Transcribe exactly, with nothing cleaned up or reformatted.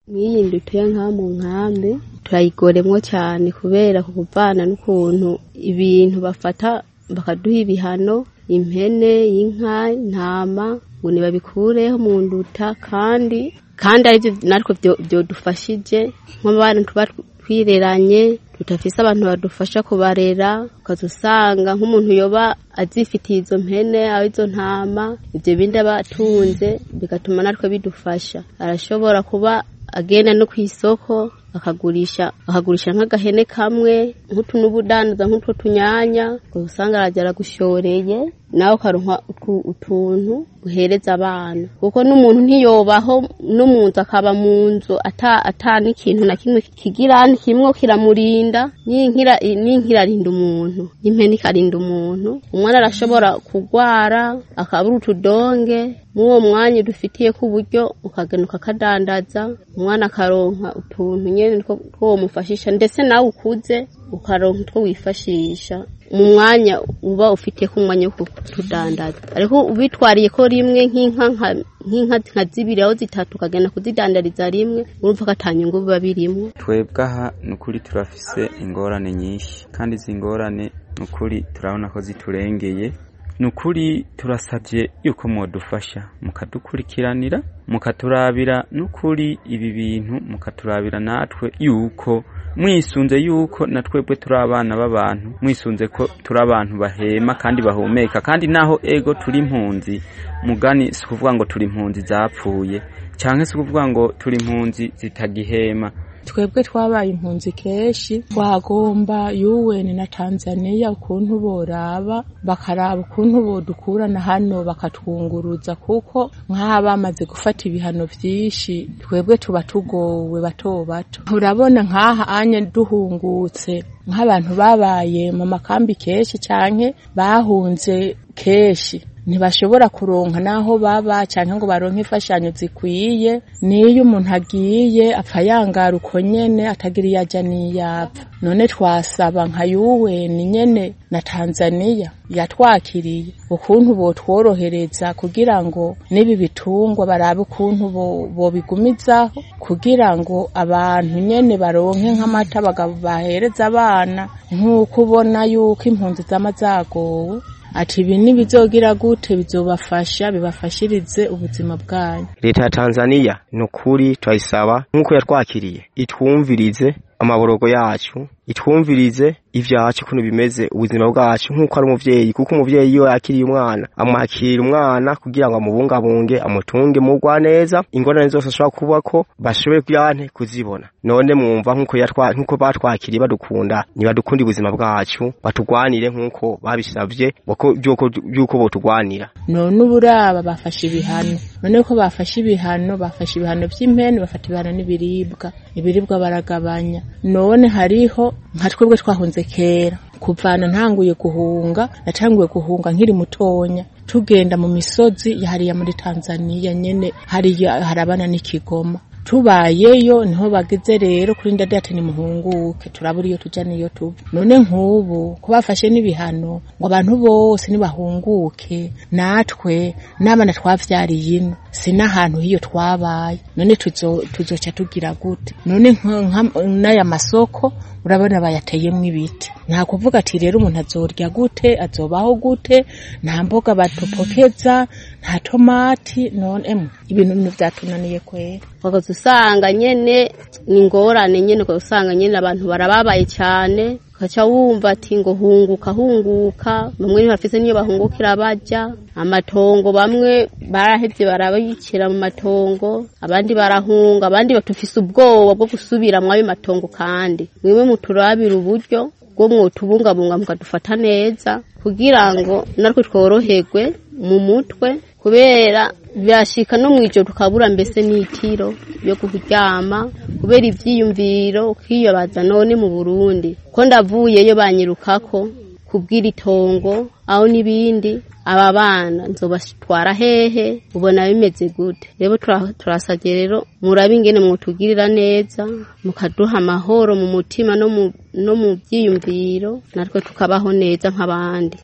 Mwiyi ndutuye nka mu nkambi turayigoremwo cyane kubera kuvana n'ukuntu ibintu bafata bakaduha ibihano, impene, inka, intama ngo nibabikureho mu nduta kandi kandi arivyo natwe byo dufashije nk'abantu tuba twireranye tutafise abantu badufasha kubarera, ukazusanga nk'umuntu yoba azifitiye izo mpene aho izo ntama ivyo bindi abatunze bigatuma natwe bidufasha. Arashobora kuba agenda no kwisoko akagurisha akagurisha nk'agahene kamwe nk'utu n'ubudandaza nk'utwo tunyanya usanga arajya gushoreye nawe karonka utuntu uhereza abana kuko n'umuntu ntiyobaho n'umuntu akaba mu nzu ata atani ikintu na kimwe kigirani kimwe kiramurinda n'inkira n'inkira rinda umuntu impene ikarinda umuntu. Umwana arashobora kugwara akabura utudonge muwo mwanya dufitiye ku buryo ukaganuka kadandaza umwana akaronka utuntu nyene two mufashisha ndetse nawe ukuze ukaronka two wifashisha mu mwanya uba ufitiye ku mwanya wo kudandaza. Ariko ubitwariye ko rimwe nk'inka nk'inka nka zibiri aho zitatu kagenda kuzidandariza rimwe urumva katanyungu biba birimo. Twebwe aha nukuri turafise ingorane nyinshi kandi zingorane nukuri turabona ko ziturengeye. Nukuri turasavye yuko modufasha mukadukurikiranira mukaturabira nukuri ibi bintu mukaturabira natwe yuko mwisunze yuko natwebwe turi abana b'abantu mwisunze ko turi abantu bahema kandi bahumeka kandi naho ego turi impunzi mugani si kuvuga ngo turi impunzi zapfuye canke si kuvuga ngo turi impunzi zitagihema. Twebwe twabaye impunzi keshi twagomba U N na Tanzania ukuntu boraba bakaraba ukuntu bodukurana hano bakatwunguruza kuko nk'aba bamaze gufata ibihano vyinshi twebwe tuba tugowe bato bato. Urabona nk'aha anye duhungutse nk'abantu babaye mu makambi keshi canke bahunze keshi ntibashobora kuronka naho baba canke ngo baronke ifashanyo zikwiye. Niyo umuntu agiye apfayangara uko nyene atagira yaja niyapfa. None twasaba nka U N nyene na Tanzania yatwakiriye ukuntu botworohereza kugira ngo nibi bitungwa barabe ukuntu bo bigumizaho kugira ngo abantu nyene baronke nk'amata bagabahereza abana nk'uko ubona yuko impunzi z'amazagowe. Ati ibi nibizogira gute bizobafasha bibafashirize ubuzima bwanyu. Leta ya Tanzania nukuri twayisaba nkuko yatwakiriye itwumvirize amaborogo yacu itwumvirize ivyacu kuno bimeze ubuzima bwacu nkuko ari umuvyeyi kuko umuvyeyi yo yakiriye umwana amwakira umwana kugira ngo amubungabunge amutunge mugwa neza ingorane zose ashobora kuba ko bashobore kuyante kuzibona. None mwumva nkuko yatwa nkuko batwakiriye badukunda ni badukunda ubuzima bwacu batugwanire nkuko babisavye bako byuko byuko botugwanira. None uburaba bafashe ibihano none ko bafashe ibihano bafashe ibihano vy'impene bafata ibihano n'ibiribwa ibiribwa baragabanya. None hariho nka twebwe twahunze kera kuvana ntanguye guhunga natanguye guhunga nkiri mutonya tugenda mu misozi yahariya muri Tanzania nyene hari harabana n'ikigoma tubayeyo niho bageze rero kuri ndade ati ni muhunguke turabura iyo tuja niyo tuba. None nk'ubu kubafashe n'ibihano ngo abantu bose nibahunguke natwe n'abana twavyariye ino sina ahantu hiyo twabaye none tuzo tuzoca tugira gute. None n'aya masoko urabona bayateyemwe ibiti nta kuvuga ati rero umuntu azorya gute azobaho gute nta mboga batopokeza nta tomati. None emwe ibintu bino vyatunaniye kwera bakaza usanga nyene ni ngorane nyene ko usanga nyene abantu barababaye cyane kacha wumva ati ngo hunguka hunguka bamwe bafise niyo bahungukira baja amatongo bamwe barahevye barabayikira mu matongo abandi barahunga abandi batufise ubwoba bwo gusubira mwayo matongo kandi mwiwe muturabira uburyo bwo mwotubungabunga mukadufata neza kugira ngo natwe tworoherwe mu mutwe kubera byashika no mwijoro tukabura mbese n'itiro yo kuryama kubera ivyiyumviro ukiyobaza none mu Burundi ko ndavuyeyo banyirukako kubwira itongo aho nibindi aba bana nzobatwara hehe ubona bimeze gute. Rero turasavye rero murabe ingene mwotugirira neza mukaduha amahoro mu mutima no mu no mu byiyumviro natwe tukabaho neza nk'abandi.